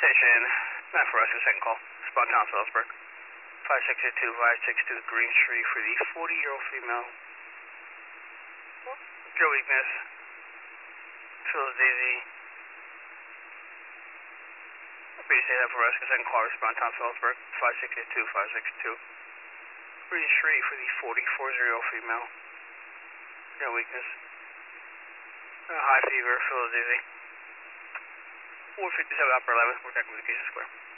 station, 9 for rescue, second call. Spawn Town, Salzburg. 562 Green Street for the 40-year-old female. Your weakness. Feels dizzy. BC have for rescue, second call. Spawn Town, Salzburg. 562. Green Street for the 44-year-old female. Your weakness. High fever, feels dizzy. 457 upper 11, we're back with the case square.